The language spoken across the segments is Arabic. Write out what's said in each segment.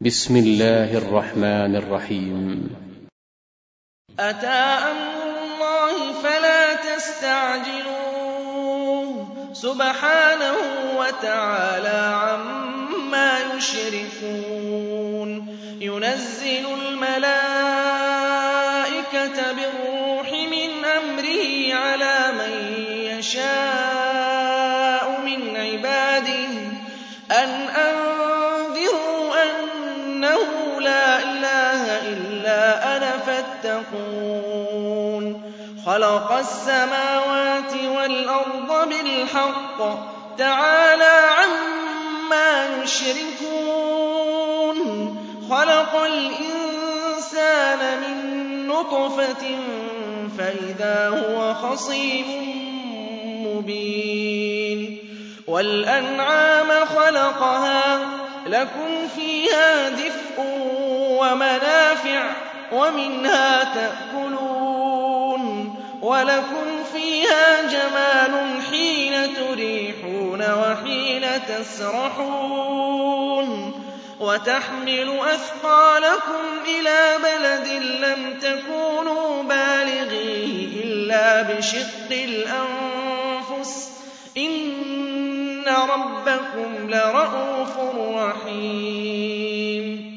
بسم الله الرحمن الرحيم. أتى أمر الله فلا تستعجلوه سبحانه وتعالى عما يشركون. ينزل الملائكة بالروح من أمره على من يشاء من عباده أن أنذروا أنه لا إله إلا أنا فاتقون. خلق السماوات والأرض بالحق تعالى عما يشركون. خلق الإنسان من نطفة فإذا هو خصيم مبين. والأنعام خلقها لكم فيها دفء ومنافع ومنها تأكلون ولكم فيها جمال حين تريحون وحين تسرحون. وتحمل أثقالكم إلى بلد لم تكونوا بالغيه إلا بشق الأنفس إن ربكم لرءوف رحيم.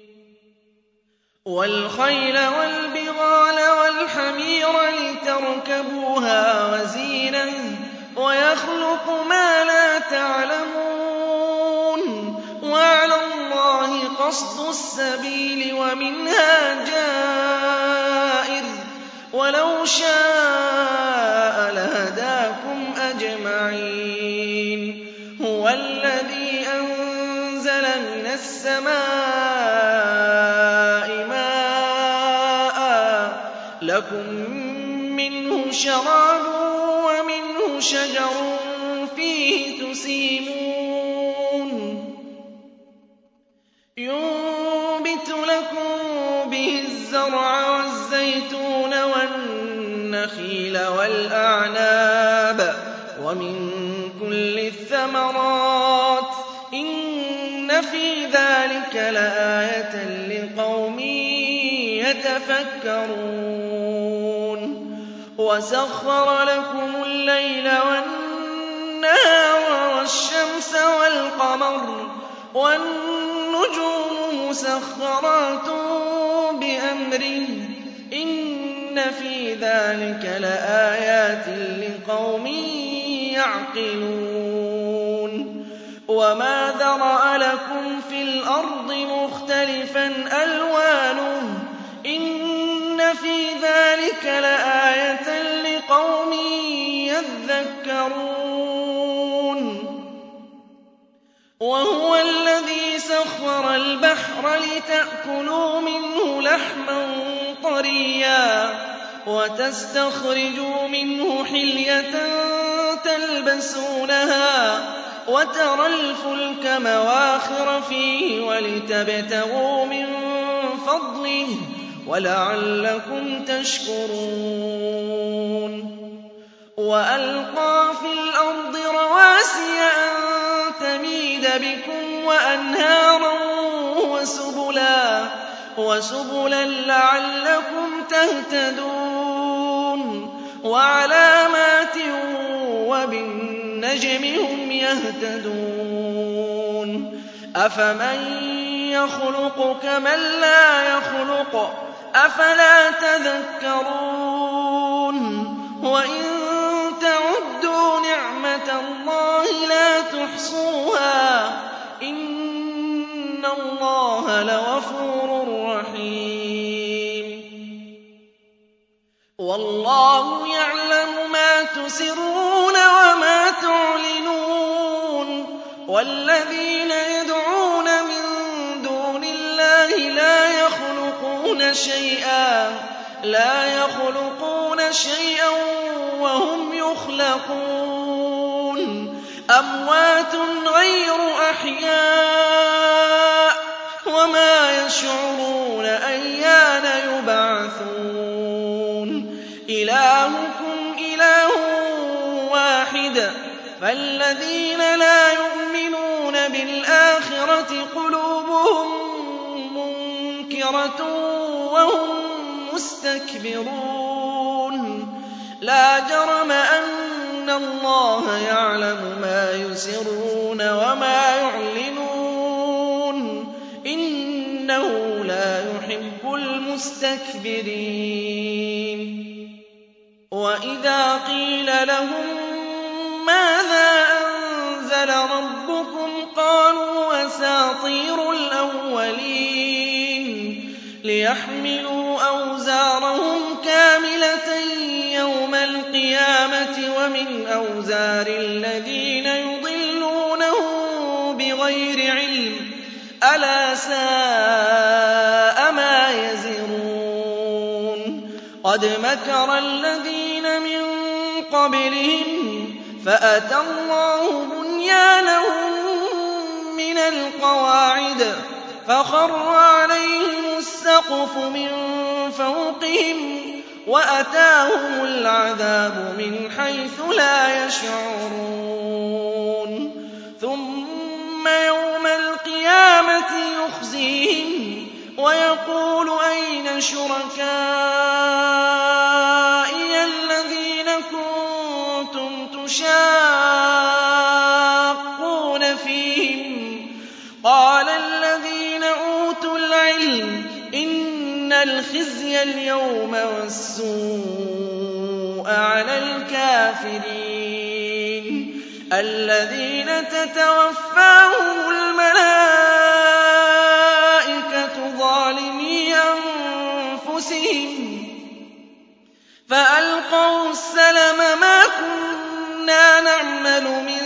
والخيل والبغال والحمير لتركبوها وزينة ويخلق ما لا تعلمون. وعلى الله قصد السبيل ومنها جائر ولو شاء لهداكم أجمعين. هو الذي أنزل من السماء ماء لكم منه شراب ومنه شجر فيه تسيمون. ينبت لكم به الزرع والزيتون والنخيل والأعناب ومن كل الثمرات إن في ذلك لآية لقوم يتفكرون. وسخر لكم الليل والنهار والشمس والقمر والنجوم مسخرات بأمره إن في ذلك لآيات لقوم يعقلون. وما ذرأ لكم في الأرض مختلفا ألوانه إن في ذلك لآية لقوم يذكرون. وهو الذي سخر البحر لتأكلوا منه لحما طريا وتستخرجوا منه حلية تلبسونها وترى الفلك مواخر فيه ولتبتغوا من فضله ولعلكم تشكرون. وألقى في الأرض رواسي أن تميد بكم وأنهارا وسبلا لعلكم تهتدون. وعلامات وبالنجم هم يهتدون. أفمن يخلق كمن لا يخلق أفلا تذكرون. وإن تعدوا نعمة الله لا تحصوها إن الله لغفور رحيم. والله يعلم ما تسرون وما تعلنون. والذين يدعون من دون الله لا يخلقون شيئا وهم يخلقون. أموات غير أحياء وما يشعرون أيان يبعثون. إلهكم إله واحد فالذين لا يؤمنون بالآخرة قلوبهم سَيِّرَةٌ وَهُم مُّسْتَكْبِرُونَ لَا جَرَمَ أَنَّ اللَّهَ يَعْلَمُ مَا يُسِرُّونَ وَمَا يُعْلِنُونَ إِنَّهُ لَا يُحِبُّ الْمُسْتَكْبِرِينَ وَإِذَا قِيلَ لَهُم مَّاذَا أَنزَلَ رَبُّكُمْ قَالُوا أَسَاطِيرُ الْأَوَّلِينَ لِيَحْمِلُوا أَوْزَارَهُمْ كَامِلَةً يَوْمَ الْقِيَامَةِ وَمِنْ أَوْزَارِ الَّذِينَ يُضِلُّونَهُم بِغَيْرِ عِلْمٍ ۗ أَلَا سَاءَ مَا يَزِرُونَ قَدْ مَكَرَ الَّذِينَ مِن قَبْلِهِمْ فَأَتَى اللَّهُ بُنْيَانَهُم مِّنَ الْقَوَاعِدِ فَخَرَّ عَلَيْهِمُ السَّقْفُ مِن فَوْقِهِمْ وَأَتَاهُمُ الْعَذَابُ مِنْ حَيْثُ لَا يَشْعُرُونَ ثُمَّ يَوْمَ الْقِيَامَةِ يُخْزِيهِمْ وَيَقُولُ أَيْنَ شُرَكَائِيَ الَّذِينَ كُنتُمْ تُشَاقُّونَ فِيهِمْ ۚ قَالَ الَّذِينَ أُوتُوا الْعِلْمَ إِنَّ الْخِزْيَ الْيَوْمَ وَالسُّوءَ عَلَى الْكَافِرِينَ الَّذِينَ تَتَوَفَّاهُمُ الْمَلَائِكَةُ ظَالِمِي أَنفُسِهِمْ فَأَلْقَوْا السَّلَمَ مَا كُنَّا نَعْمَلُ مِن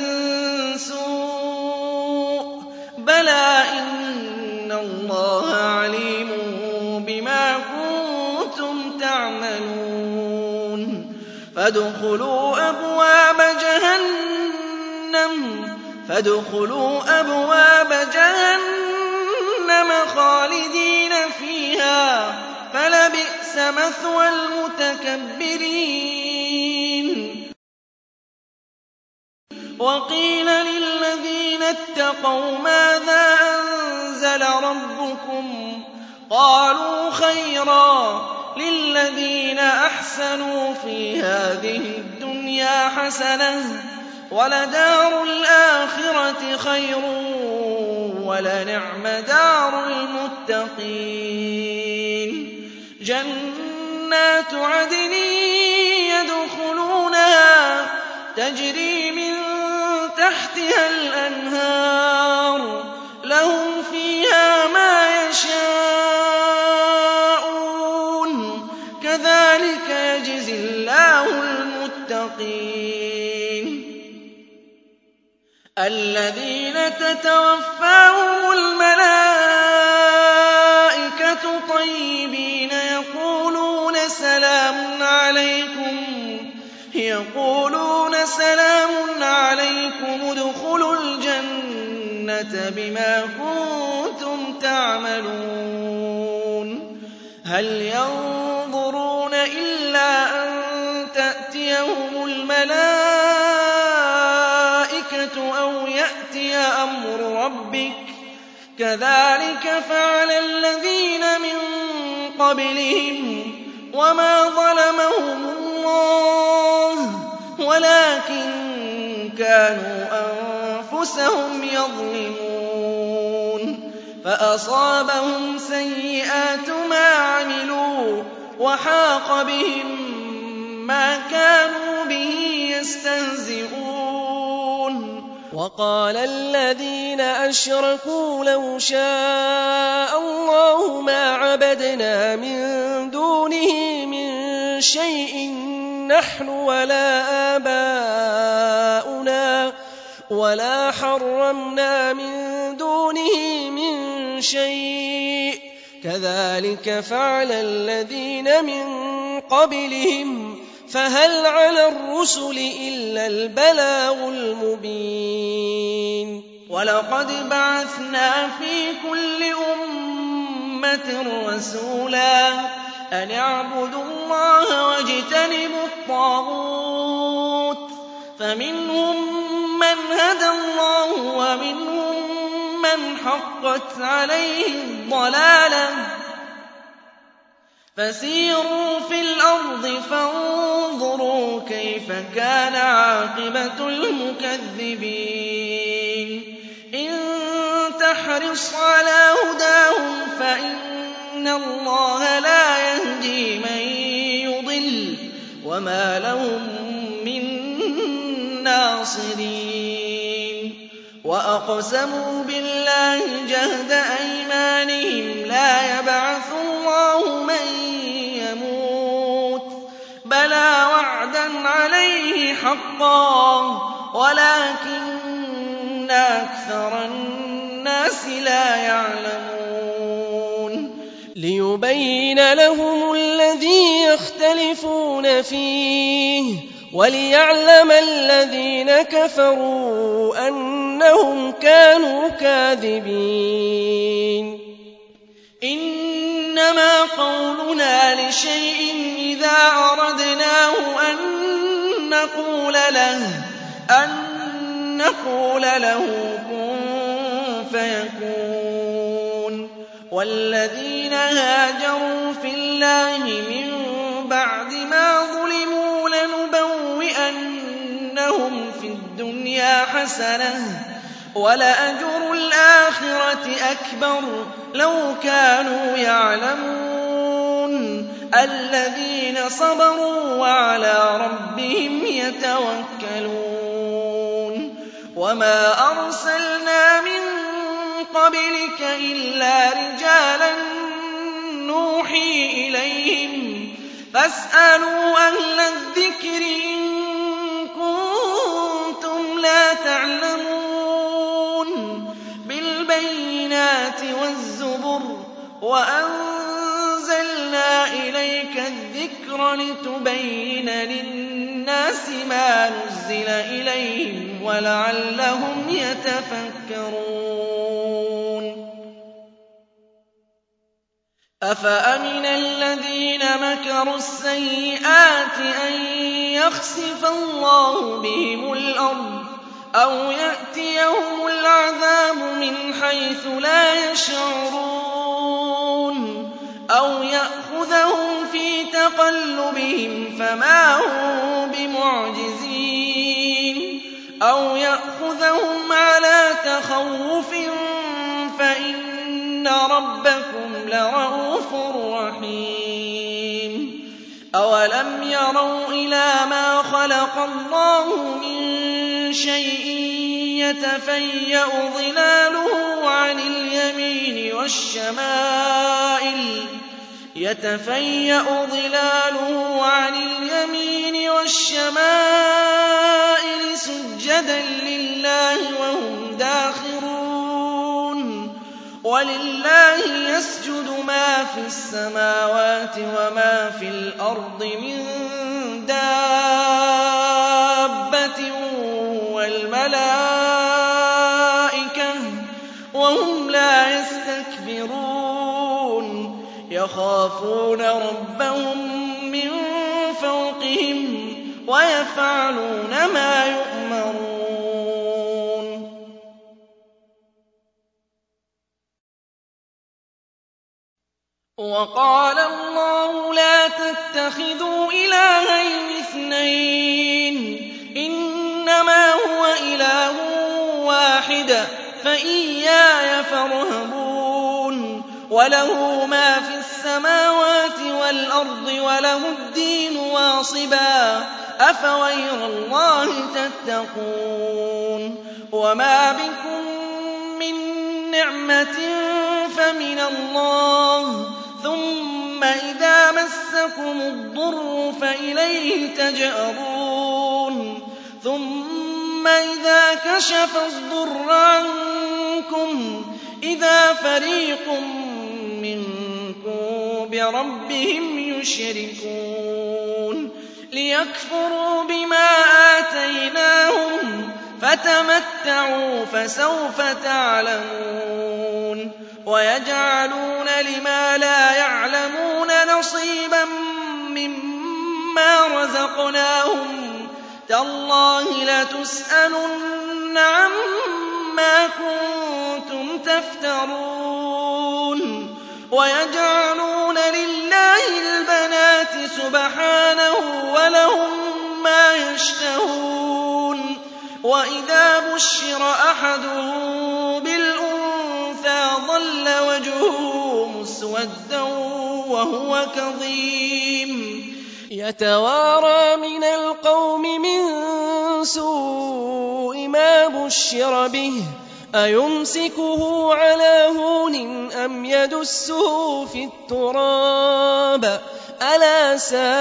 سُوءٍ بَلَىٰ إِنَّ اللَّهَ عَلِيمٌ بِمَا كُنتُمْ تَعْمَلُونَ فَادْخُلُوا أَبْوَابَ جَهَنَّمَ خَالِدِينَ فِيهَا فَلَبِئْسَ مَثْوَى الْمُتَكَبِّرِينَ وَقِيلَ لِلَّذِينَ اتَّقَوْا مَاذَا أَنزَلَ رَبُّكُمْ قَالُوا خَيْرًا لِّلَّذِينَ أَحْسَنُوا فِي هَٰذِهِ الدُّنْيَا حَسَنَةٌ وَلَدَارُ الْآخِرَةِ خَيْرٌ وَلَنِعْمَ دَارُ الْمُتَّقِينَ جَنَّاتُ عَدْنٍ يَدْخُلُونَهَا تَجْرِي مِن تَحْتِهَا الْأَنْهَارُ لَهُمْ فِيهَا مَا يَشَاءُونَ كَذَٰلِكَ يَجْزِي اللَّهُ الْمُتَّقِينَ الَّذِينَ تَتَوَفَّاهُمُ الْمَلَائِكَةُ طَيِّبِينَ يَقُولُونَ سَلَامٌ عَلَيْكُمُ ادْخُلُوا الْجَنَّةَ بِمَا كُنتُمْ تَعْمَلُونَ هَلْ يَنظُرُونَ إِلَّا أَن تَأْتِيَهُمُ الْمَلَائِكَةُ أَوْ يَأْتِيَ أَمْرُ رَبِّكَ ۚ كَذَٰلِكَ فَعَلَ الَّذِينَ مِن قَبْلِهِمْ ۚ وَمَا ظَلَمَهُمُ اللَّهُ وَلَٰكِن كَانُوا أَنفُسَهُمْ يَظْلِمُونَ فَأَصَابَهُمْ سَيِّئَاتُ مَا عَمِلُوا وَحَاقَ بِهِم مَّا كَانُوا بِهِ يَسْتَهْزِئُونَ وَقَالَ الَّذِينَ أَشْرَكُوا لَوْ شَاءَ اللَّهُ مَا عَبَدْنَا مِن دُونِهِ مِن شَيْءٍ نَّحْنُ وَلَا آبَاؤُنَا وَلَا حَرَّمْنَا مِن دُونِهِ مِن شَيْءٍ ۚ كَذَٰلِكَ فَعَلَ الَّذِينَ مِن قَبْلِهِمْ ۚ فَهَلْ عَلَى الرُّسُلِ إِلَّا الْبَلَاغُ الْمُبِينُ وَلَقَدْ بَعَثْنَا فِي كُلِّ أُمَّةٍ رَّسُولًا أَنِ اعْبُدُوا اللَّهَ وَاجْتَنِبُوا الطَّاغُوتَ ۖ فَمِنْهُم مَّنْ هَدَى اللَّهُ وَمِنْهُم مَّنْ حَقَّتْ عَلَيْهِ الضَّلَالَةُ ۚ فسيروا في الأرض فانظروا كيف كان عاقبة المكذبين إن تحرص على هداهم فإن الله لا يهدي من يضل وما لهم من ناصرين وأقسموا بالله جهد أيمانهم لا يبعث الله من يموت بلى وعدا عليه حقا ولكن أكثر الناس لا يعلمون ليبين لهم الذي يختلفون فيه وليعلم الذين كفروا أنهم كانوا كاذبين إنما قولنا لشيء إذا أردناه أن نقول له كن فيكون والذين هاجروا في الله من بعد ما ظلموا لنبوئنهم في الدنيا حسنة ولأجر الآخرة أكبر لو كانوا يعلمون الذين صبروا وعلى ربهم يتوكلون وما أرسلنا من قبلك إلا رجالا نوحي إليهم فاسألوا أهل الذكر إن كنتم لا تعلمون بالبينات والزبر وأنزلنا إليك الذكر لتبين للناس ما نزل إليهم ولعلهم يتفكرون أفأمن الذين مكروا السيئات أن يخسف الله بهم الأرض أو يأتيهم العذاب من حيث لا يشعرون أو يأخذهم في تقلبهم فما هم بمعجزين أو يأخذهم على تخوف فإن ربكم لرءوف رحيم أولم يروا إلى ما خلق الله من شيء يتفيأ ظلاله عن اليمين والشمائل سجدا لله وهم داخرون ولله يسجد ما في السماوات وما في الأرض من دابة والملائكة وهم لا يستكبرون يخافون ربهم من فوقهم ويفعلون ما يؤمرون وقال الله لا تتخذوا إلهين اثنين إنما هو إله واحد فإياي فارهبون وله ما في السماوات والأرض وله الدين واصبا أفغير الله تتقون وما بكم من نعمة فمن الله ثم إذا مسكم الضر فإليه تجأرون ثم إذا كشف الضر عنكم إذا فريق منكم بربهم يشركون ليكفروا بما آتيناهم فتمتعوا فسوف تعلمون ويجعلون لما لا يعلمون نصيبا مما رزقناهم تالله لتسألن عما كنتم تفترون ويجعلون لله سُبْحَانَهُ وَلَهُم مَّا يَشْتَهُونَ وَإِذَا بُشِّرَ أَحَدُهُم بِالْأُنثَىٰ ظَلَّ وَجْهُهُ مُسْوَدًّا وَهُوَ كَظِيمٌ يَتَوَارَىٰ مِنَ الْقَوْمِ مِن سُوءِ مَا بُشِّرَ بِهِ أَيُمْسِكُهُ عَلَىٰ هُونٍ أَمْ يَدُسُّهُ فِي التُّرَابِ أَلَا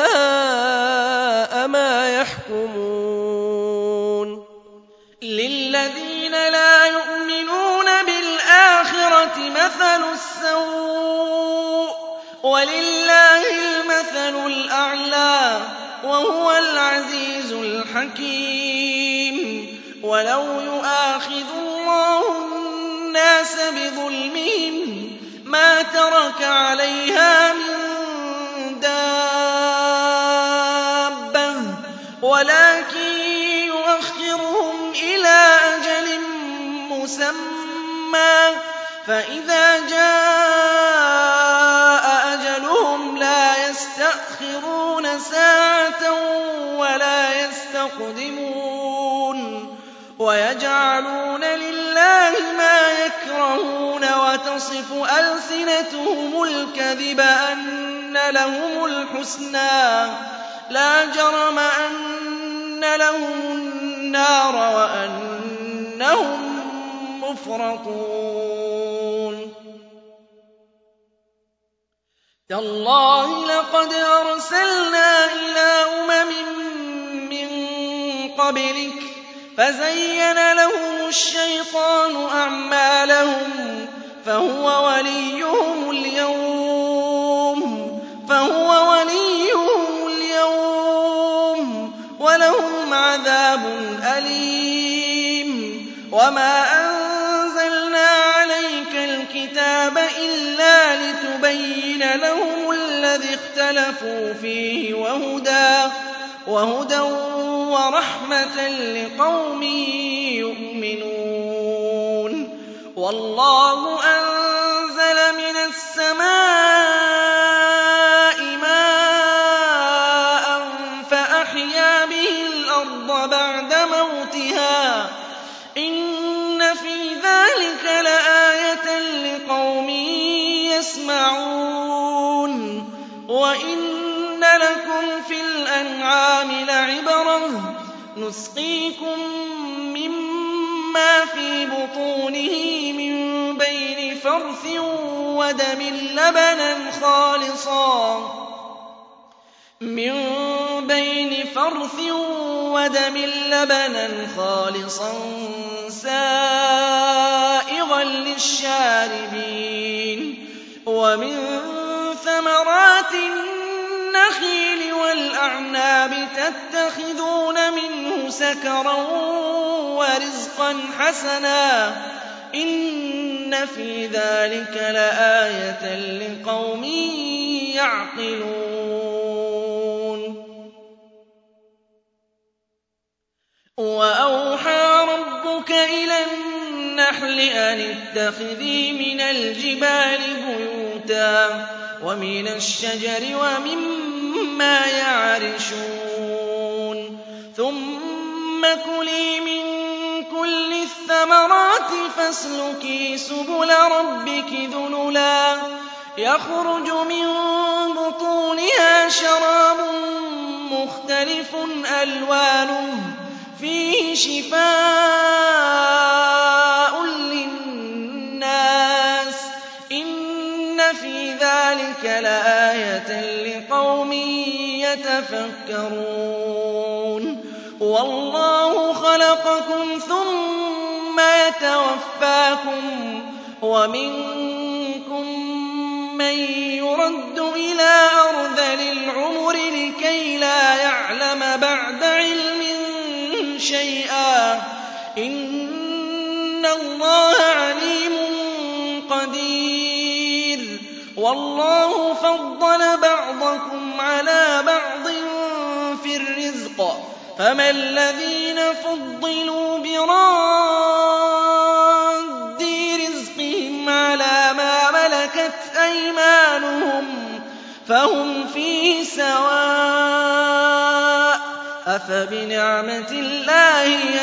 سَاءَ مَا يَحْكُمُونَ لِلَّذِينَ لَا يُؤْمِنُونَ بِالْآخِرَةِ مَثَلُ السَّوْءِ ۖ وَلِلَّهِ الْمَثَلُ الْأَعْلَىٰ ۚ وَهُوَ الْعَزِيزُ الْحَكِيمُ وَلَوْ يُؤَاخِذُ اللَّهُ النَّاسَ بِظُلْمِهِم مَّا تَرَكَ عَلَيْهَا مِن دَابَّةٍ وَلَٰكِن يُؤَخِّرُهُمْ إِلَىٰ أَجَلٍ مُّسَمًّى فَإِذَا جَاءَ أَجَلُهُمْ لَا يَسْتَأْخِرُونَ سَاعَةً وَلَا يَسْتَقْدِمُونَ وَيَجْعَلُونَ لِلَّهِ مَا يَكْرَهُونَ وَتَصِفُ أَلْسِنَتُهُمُ الْكَذِبَ أَنَّ لَهُمُ الْحُسْنَىٰ لَا جَرَمَ أَنَّ لَهُمُ النَّارَ وَأَنَّهُم مُّفْرَطُونَ تَاللَّهِ لَقَدْ أَرْسَلْنَا إِلَىٰ أُمَمٍ مِّن قَبْلِكَ فَزَيَّنَ لَهُمُ الشَّيْطَانُ أَعْمَالَهُمْ فَهُوَ وَلِيُّهُمُ الْيَوْمَ وَلَهُمْ عَذَابٌ أَلِيمٌ وَمَا أَنزَلْنَا عَلَيْكَ الْكِتَابَ إِلَّا لِتُبَيِّنَ لَهُمُ الَّذِي اخْتَلَفُوا فِيهِ وَهُدًى وَرَحْمَةً لِّقَوْمٍ يُؤْمِنُونَ وَاللَّهُ أَنزَلَ مِنَ السَّمَاءِ مَاءً فَأَحْيَا بِهِ الْأَرْضَ بَعْدَ مَوْتِهَا ۚ إِنَّ فِي ذَٰلِكَ لَآيَةً لِّقَوْمٍ يَسْمَعُونَ وَإِنَّ لَكُمْ فِي الْأَنْعَامِ لَعِبْرَةً ۖ نُّسْقِيكُم مِّمَّا فِي بُطُونِهِ مِن بَيْنِ فَرْثٍ وَدَمٍ لَّبَنًا خَالِصًا سَائِغًا لِّلشَّارِبِينَ وَمِن ثَمَرَاتِ النَّخِيلِ وَالْأَعْنَابِ تَتَّخِذُونَ مِنْهُ سَكَرًا وَرِزْقًا حَسَنًا ۗ إِنَّ فِي ذَٰلِكَ لَآيَةً لِّقَوْمٍ يَعْقِلُونَ وَأَوْحَىٰ رَبُّكَ إِلَى النَّحْلِ أَنِ اتَّخِذِي مِنَ الْجِبَالِ بُيُوتًا وَمِنَ الشَّجَرِ وَمِمَّا يَعْرِشُونَ ثُمَّ كُلِي مِن كُلِّ الثَّمَرَاتِ فَاسْلُكِي سُبُلَ رَبِّكِ ذُلُلًا يَخْرُجُ مِن بُطُونِهَا شَرَابٌ مُّخْتَلِفٌ أَلْوَانُهُ فِيهِ شِفَاءٌ لِّلنَّاسِ ۗ إِنَّ فِي ذَٰلِكَ لَآيَةً لِّقَوْمٍ يَتَفَكَّرُونَ وَاللَّهُ خَلَقَكُمْ ثُمَّ يَتَوَفَّاكُمْ ۖ وَمِنكُم مَّن يُرَدُّ إِلَىٰ أَرْذَلِ الْعُمُرِ لِكَيْ لَا يَعْلَمَ بَعْدَ عِلْمٍ شَيْئًا ۚ إِنَّ اللَّهَ عَلِيمٌ قَدِيرٌ وَاللَّهُ فَضَّلَ بَعْضَكُمْ عَلَىٰ بَعْضٍ فِي الرِّزْقِ ۚ فَمَا الَّذِينَ فُضِّلُوا براد رزقهم عَلَىٰ مَا مَلَكَتْ أَيْمَانُهُمْ فهم فيه سواء أفبنعمة الله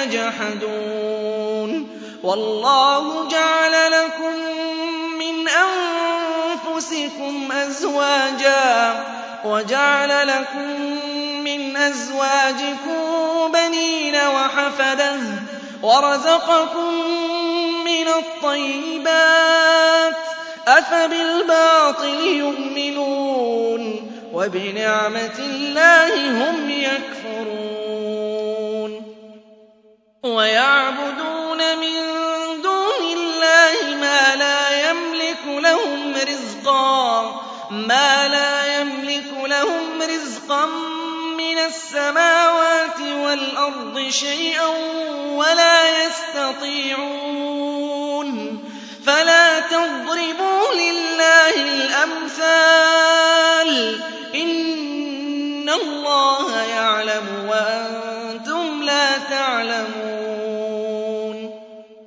يجحدون والله جعل لكم من أنفسكم أزواجا وجعل لكم من أزواجكم بنين وحفدة ورزقكم من الطيبات أفبالباطل يؤمنون وبنعمة الله هم يكفرون ويعبدون من دون الله ما لا يملك لهم رزقا من السماوات والأرض شيئا ولا يستطيعون فلا تضربوا لله الأمثال إن الله يعلم وأنتم لا تعلمون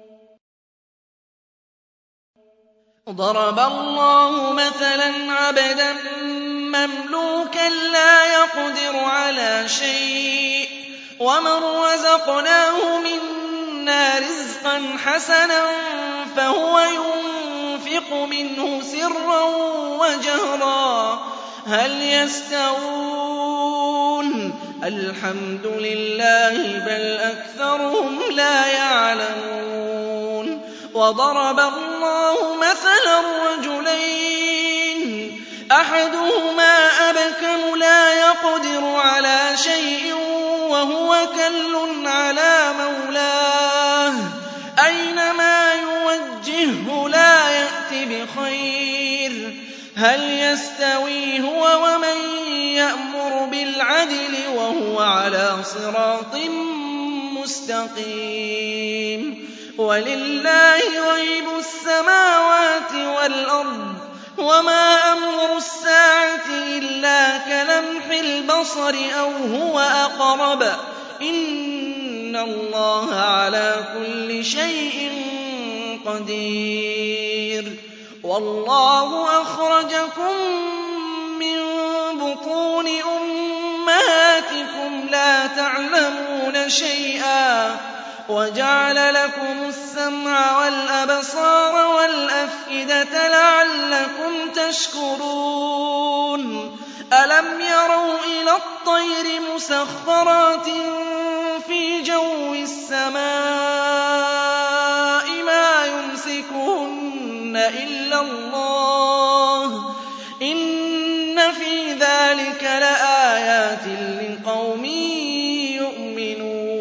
ضرب الله مثلا عبدا مملوكا لا يقدر على شيء ومن رزقناه منا رزقا حسنا فهو ينفق منه سرا وجهرا هل يستوون الحمد لله بل أكثرهم لا يعلمون وضرب الله مثلا رجلين أحدهما أبكم لا يقدر على شيء وهو كل على مولاه أينما يوجهه لا يأت بخير هل يستوي هو ومن يأمر بالعدل وهو على صراط مستقيم ولله غيب السماوات والأرض وما أمر الساعة إلا كلمح البصر أو هو أقرب إن الله على كل شيء قدير والله أخرجكم من بطون أمهاتكم لا تعلمون شيئا وجعل لكم السمع والأبصار والأفئدة لعلكم تشكرون ألم يروا إلى الطير مسخرات في جو السماء ما يمسكهن إلا الله إن في ذلك لآيات لقوم يؤمنون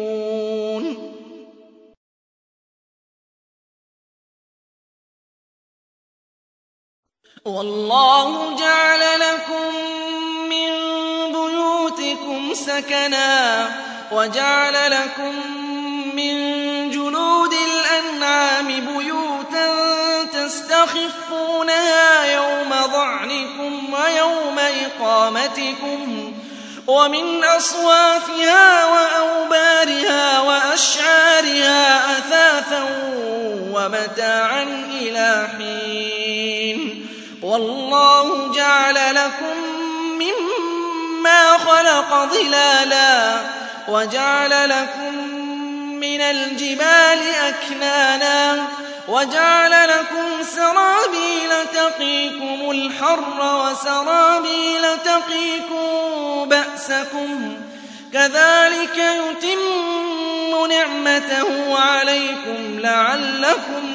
والله جعل لكم من بيوتكم سكنا وجعل لكم من جلود الأنعام بيوتا تستخفونها يوم ظعنكم ويوم إقامتكم ومن أصوافها وأوبارها وأشعارها أثاثا ومتاعا إلى حين والله جعل لكم مما خلق ظلالا وجعل لكم من الجبال أكنانا وجعل لكم سرابيل تقيكم الحر وسرابيل تقيكم بأسكم كذلك يتم نعمته عليكم لعلكم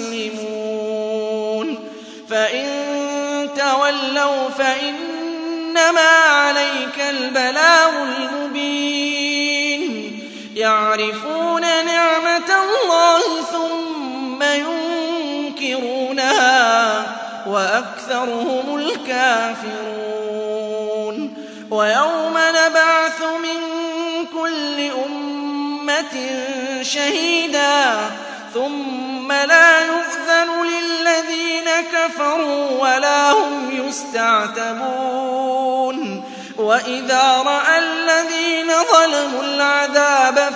تسلمون فإن تولوا فإنما عليك البلاغ المبين يعرفون نعمة الله ثم ينكرونها وأكثرهم الكافرون ويوم نبعث من كل أمة شهيدا ثم لا يؤذن للذين كفروا ولا هم يستعتبون وإذا رأى الذين ظلموا العذاب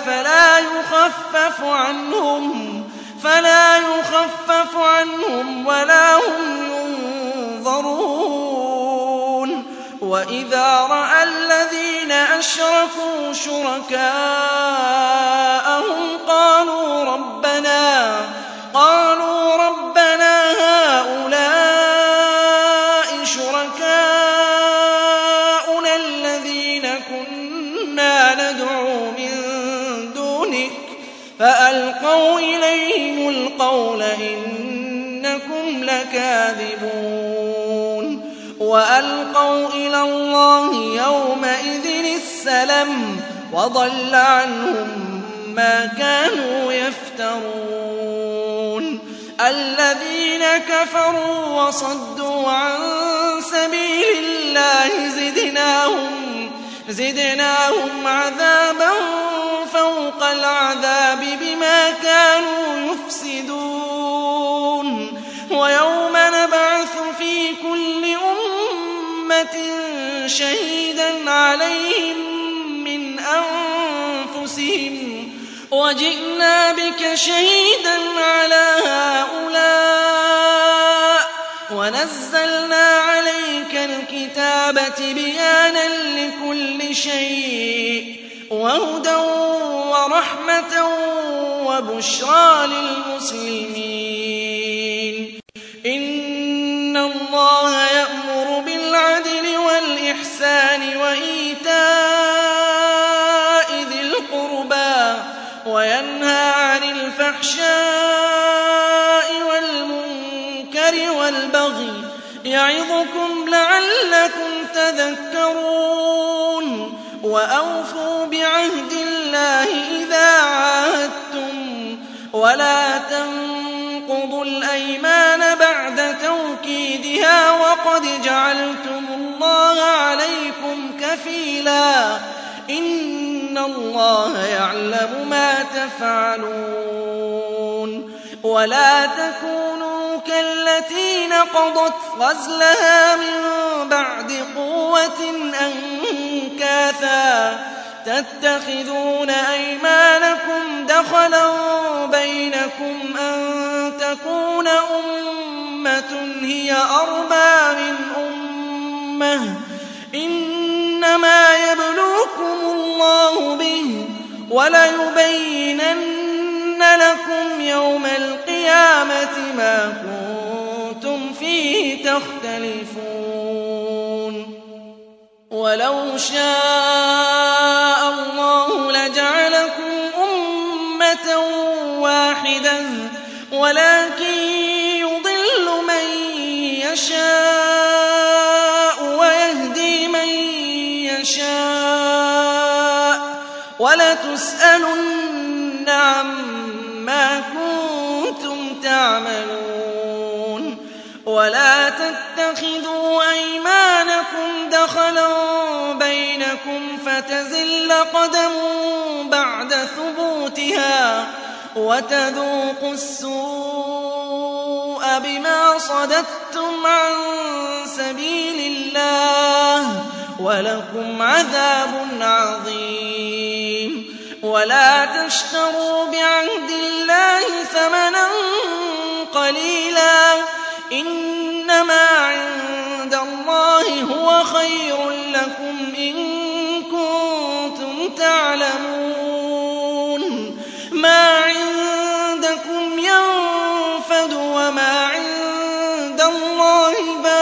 فلا يخفف عنهم ولا هم ينظرون وَإِذَا رَأَى الَّذِينَ أَشْرَكُوا شُرَكَاءَهُمْ قَالُوا رَبَّنَا هَٰؤُلَاءِ شُرَكَاؤُنَا الَّذِينَ كُنَّا نَدْعُو مِن دُونِكَ فَأَلْقَوْا إِلَيْهِمُ الْقَوْلَ إِنَّكُمْ لَكَاذِبُونَ وَأَلْقَوْا إِلَى اللَّهِ يَوْمَئِذٍ السَّلَمَ وَضَلَّ عَنْهُم مَّا كَانُوا يَفْتَرُونَ الَّذِينَ كَفَرُوا وَصَدُّوا عَن سَبِيلِ اللَّهِ زِدْنَاهُمْ عَذَابًا فَوْقَ الْعَذَابِ بِمَا كَانُوا يُفْسِدُونَ وَيَوْمَ نَبْعَثُ فِي كُلِّ أُمَّةٍ شَهِيدًا عَلَيْهِم مِّنْ أَنفُسِهِمْ وَجِئْنَا بِكَ شَهِيدًا عَلَىٰ هَٰؤُلَاءِ وَنَزَّلْنَا عَلَيْكَ الْكِتَابَ تِبْيَانًا لِّكُلِّ شَيْءٍ وَهُدًى وَرَحْمَةً وَبُشْرَىٰ لِلْمُسْلِمِينَ إِنَّ اللَّهَ يَأْمُرُ بِالْعَدْلِ وَالْإِحْسَانِ وَإِيتَاءِ ذِي الْقُرْبَىٰ وَيَنْهَىٰ عَنِ الْفَحْشَاءِ وَالْمُنكَرِ وَالْبَغْيِ يَعِظُكُمْ لَعَلَّكُمْ تَذَكَّرُونَ وَأَوْفُوا بِعَهْدِ اللَّهِ إِذَا عَاهَدتُّمْ وَلَا تَنقُضُوا الْأَيْمَانَ بَعْدَ تَوْكِيدِهَا وَقَدْ جَعَلْتُمُ اللَّهَ عَلَيْكُمْ كَفِيلًا إِنَّ اللَّهَ يَعْلَمُ مَا تَفْعَلُونَ وَلَا تَكُونُوا كَالَّتِي نَقَضَتْ غَزْلَهَا مِن بَعْدِ قُوَّةٍ أَنكَاثًا تَتَّخِذُونَ أَيْمَانَكُمْ دَخَلًا بَيْنَكُمْ أَن تَكُونَ أُمَّةٌ هِيَ أَرْبَىٰ مِنْ أُمَّةٍ ۚ إِنَّمَا يَبْلُوكُمُ اللَّهُ بِهِ وَلَيُبَيِّنَنَّ لَكُمْ يَوْمَ الْقِيَامَةِ مَا كُنتُمْ فِيهِ تَخْتَلِفُونَ وَلَوْ شَاءَ اللَّهُ لَجَعَلَكُمْ أُمَّةً وَاحِدَةً وَلَٰكِن يُضِلُّ مَن يَشَاءُ وَيَهْدِي مَن يَشَاءُ وَلَتُسْأَلُنَّ عَمَّا كُنتُمْ تَعْمَلُونَ وَلَا تَتَّخِذُوا أَيْمَانَكُمْ دَخَلًا بَيْنَكُمْ فَتَزِلَّ قَدَمٌ بَعْدَ ثُبُوتِهَا وَتَذُوقُوا السُّوءَ بِمَا صَدَدتُّمْ عَن سَبِيلِ اللَّهِ وَلَكُمْ عَذَابٌ عَظِيمٌ وَلَا تَشْتَرُوا بِعَهْدِ اللَّهِ ثَمَنًا قَلِيلًا إِنَّمَا عِندَ اللَّهِ هُوَ خَيْرٌ لَّكُمْ إِن كُنتُمْ تَعْلَمُونَ مَا عِندَكُمْ يَنفَدُ وَمَا عِندَ اللَّهِ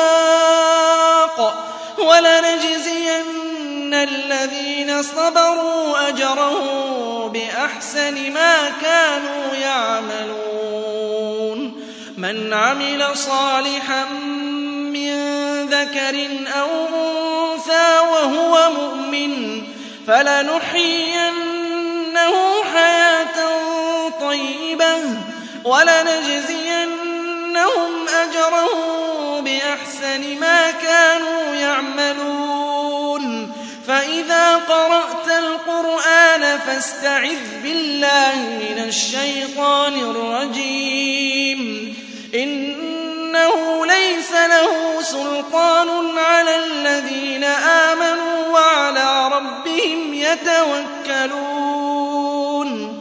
بَاقٍ وَلَنَجْزِيَنَّ الَّذِينَ صَبَرُوا أَجْرَهُم بِأَحْسَنِ مَا كَانُوا يَعْمَلُونَ مَنْ عَمِلَ صَالِحًا مِّن ذَكَرٍ أَوْ أُنثَىٰ وَهُوَ مُؤْمِنٌ فَلَنُحْيِيَنَّهُ حَيَاةً طَيِّبَةً وَلَنَجْزِيَنَّهُمْ أَجْرَهُم بِأَحْسَنِ مَا كَانُوا يَعْمَلُونَ فَإِذَا قَرَأْتَ الْقُرْآنَ فَاسْتَعِذْ بِاللَّهِ مِنَ الشَّيْطَانِ الرَّجِيمِ إِنَّهُ لَيْسَ لَهُ سُلْطَانٌ عَلَى الَّذِينَ آمَنُوا وَعَلَىٰ رَبِّهِمْ يَتَوَكَّلُونَ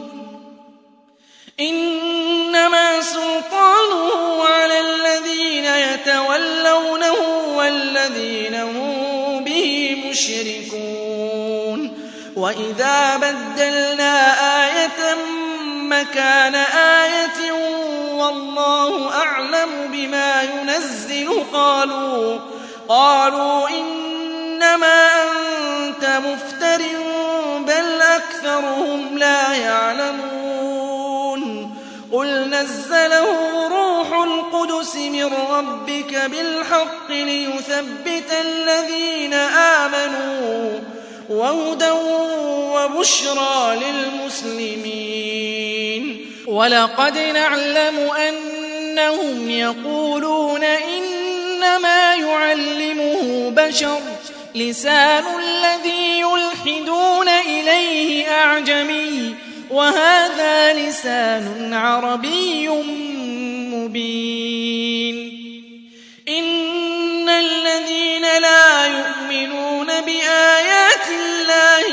إِنَّمَا سُلْطَانُهُ عَلَى الَّذِينَ يَتَوَلَّوْنَهُ وَالَّذِينَ هُم بِهِ يشركون وإذا بدلنا آية مكان آية والله أعلم بما ينزل قالوا إنما أنت مفتر بل أكثرهم لا يعلمون قل نزله روح القدس من ربك بالحق ليثبت الذين آمنوا وهدى وبشرى للمسلمين ولقد نعلم أنهم يقولون إنما يعلمه بشر لسان الذي يلحدون إليه أعجمي وهذا لسان عربي مبين إن الذين لا يؤمنون بآيات الله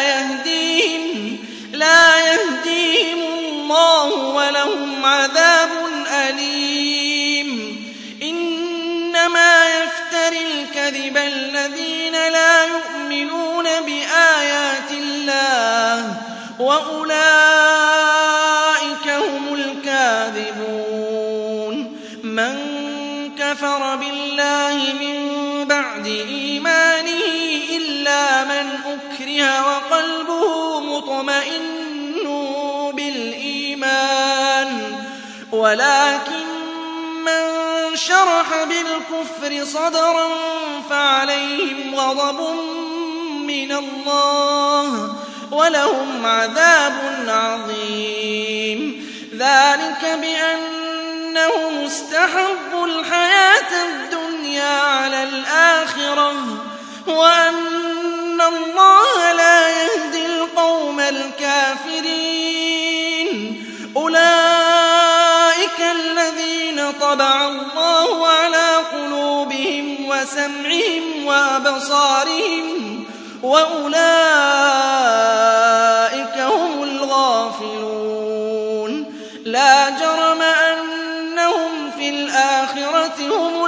لا يهديهم الله ولهم عذاب أليم إنما يفتري الكذب الذين لا يؤمنون بآيات الله وأولئك هم الكاذبون من كفر بالله من بعد إيمانه إلا من أكره وقلبه مطمئن بالإيمان ولكن من شرح بالكفر صدرا فعليهم غضب من الله ولهم عذاب عظيم ذلك بأنهم استحبوا الحياة الدنيا على الآخرة وأن الله لا يهدي القوم الكافرين أولئك الذين طبع الله على قلوبهم وسمعهم وأبصارهم وأولئك هم الغافلون لا جرم أنهم في الآخرة هم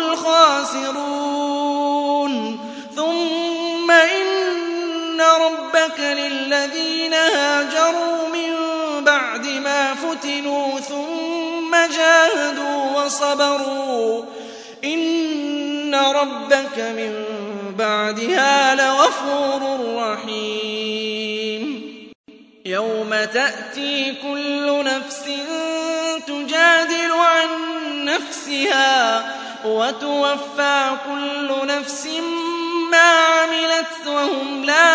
الخاسرون ثم إن ربك للذين هاجروا من بعد ما فتنوا ثم جاهدوا وصبروا إن ربك من بعدها لغفور رحيم يوم تأتي كل نفس تجادل عن نفسها وتوفى كل نفس ما عملت وهم لا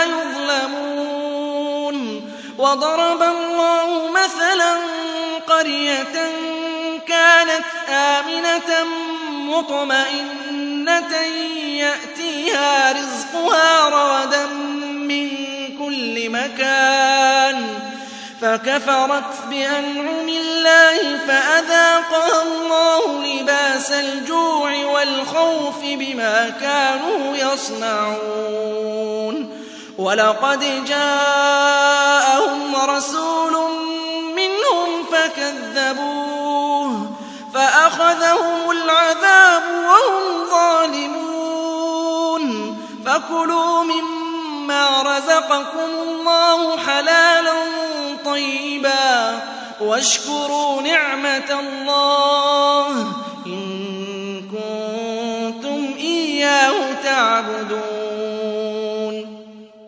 يظلمون وضرب الله مثلا قرية كانت آمنة مطمئنة يأتيها رزقها رغدا من كل مكان فكفرت بأنعم الله فأذاقها الله لباس الجوع والخوف بما كانوا يصنعون ولقد جاءهم رسول منهم فكذبوه فأخذهم العذاب وهم ظالمون فكلوا مما رزقكم الله حلالا طيبا واشكروا نعمة الله إن كنتم إياه تعبدون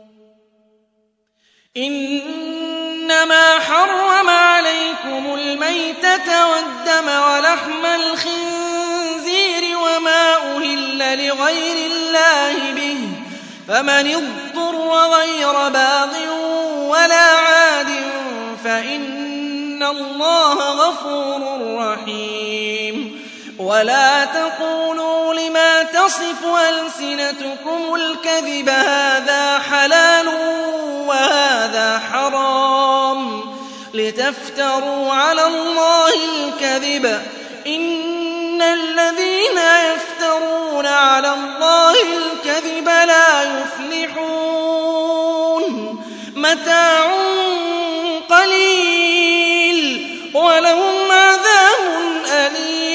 إنما حرم عليكم الميتة والدم ولحم الخنزير وما أهل لغير الله به فمن اضطر غير باغ ولا عاد فإن الله غفور رحيم ولا تقولوا لما تصف ألسنتكم الكذب هذا حلال وهذا حرام لتفتروا على الله الكذب إن الذين يفترون على الله الكذب لا يفلحون متاع قليل ولهم عذاب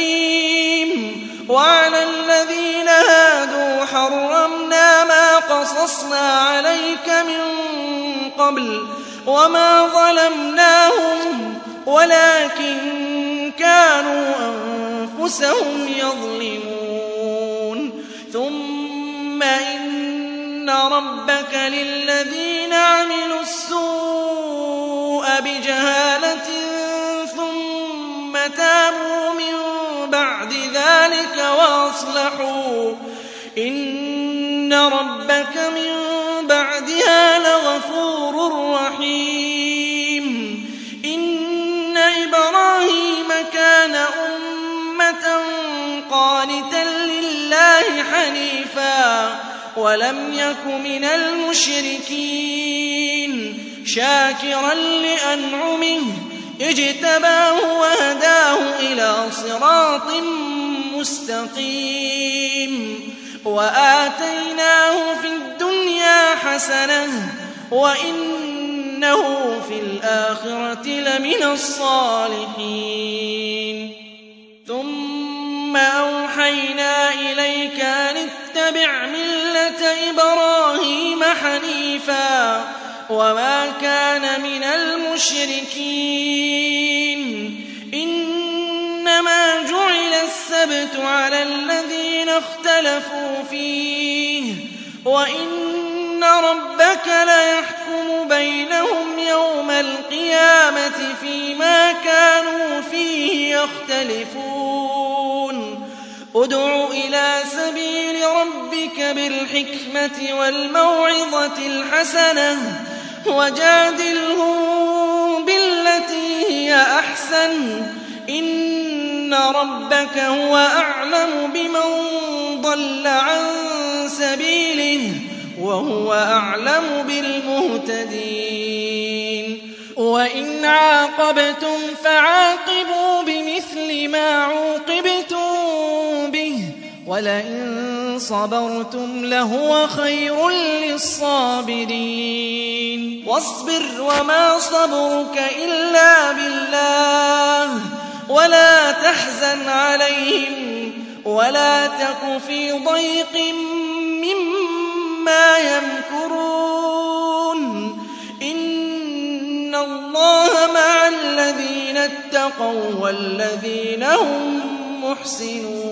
أليم وعلى الذين هادوا حرمنا ما قصصنا قَصَصْنَا عَلَيْكَ مِن قَبْلُ وَمَا ظَلَمْنَاهُمْ وَلَٰكِن كَانُوا أَنفُسَهُمْ يَظْلِمُونَ ثُمَّ إِنَّ رَبَّكَ لِلَّذِينَ عَمِلُوا السُّوءَ بِجَهَالَةٍ ثُمَّ تَابُوا مِن بَعْدِ ذَٰلِكَ وَأَصْلَحُوا إِنَّ رَبَّكَ مِن بَعْدِهَا لَغَفُورٌ رَّحِيمٌ إِنَّ إِبْرَاهِيمَ كَانَ أُمَّةً قَانِتًا لِّلَّهِ حَنِيفًا وَلَمْ يَكُ مِنَ الْمُشْرِكِينَ شَاكِرًا لِّأَنْعُمِهِ اجْتَبَاهُ وَهَدَاهُ إِلَىٰ صِرَاطٍ مُّسْتَقِيمٍ وَآتَيْنَاهُ فِي الدُّنْيَا حَسَنَةً وَإِنَّهُ فِي الْآخِرَةِ لَمِنَ الصَّالِحِينَ ثُمَّ أَوْحَيْنَا إِلَيْكَ أَنِ اتَّبِعْ مِلَّةَ إِبْرَاهِيمَ حَنِيفًا وَمَا كَانَ مِنَ الْمُشْرِكِينَ إِنَّمَا جُعِلَ السَّبْتُ عَلَى الَّذِينَ اخْتَلَفُوا فِيهِ وَإِنَّ رَبَّكَ لَيَحْكُمُ بَيْنَهُمْ يَوْمَ الْقِيَامَةِ فِيمَا كَانُوا فِيهِ يَخْتَلِفُونَ ادْعُ إِلَىٰ سَبِيلِ رَبِّكَ بِالْحِكْمَةِ وَالْمَوْعِظَةِ الْحَسَنَةِ وَجَادِلْهُم بِالَّتِي هِيَ أَحْسَنُ إِنَّ رَبَّكَ هُوَ أَعْلَمُ بِمَن ضَلَّ عَن سَبِيلِهِ وَهُوَ أَعْلَمُ بِالْمُهْتَدِينَ وَإِنْ عَاقَبْتُمْ فَعَاقِبُوا بِمِثْلِ مَا عُوقِبْتُم بِهِ وَلَئِن صَبَرْتُمْ لَهُوَ خَيْرٌ لِّلصَّابِرِينَ وَاصْبِرْ وَمَا صَبْرُكَ إِلَّا بِاللَّهِ وَلَا تَحْزَنْ عَلَيْهِمْ وَلَا تَكُ فِي ضَيْقٍ مِّمَّا يَمْكُرُونَ إِنَّ اللَّهَ مَعَ الَّذِينَ اتَّقَوا وَّالَّذِينَ هُم مُّحْسِنُونَ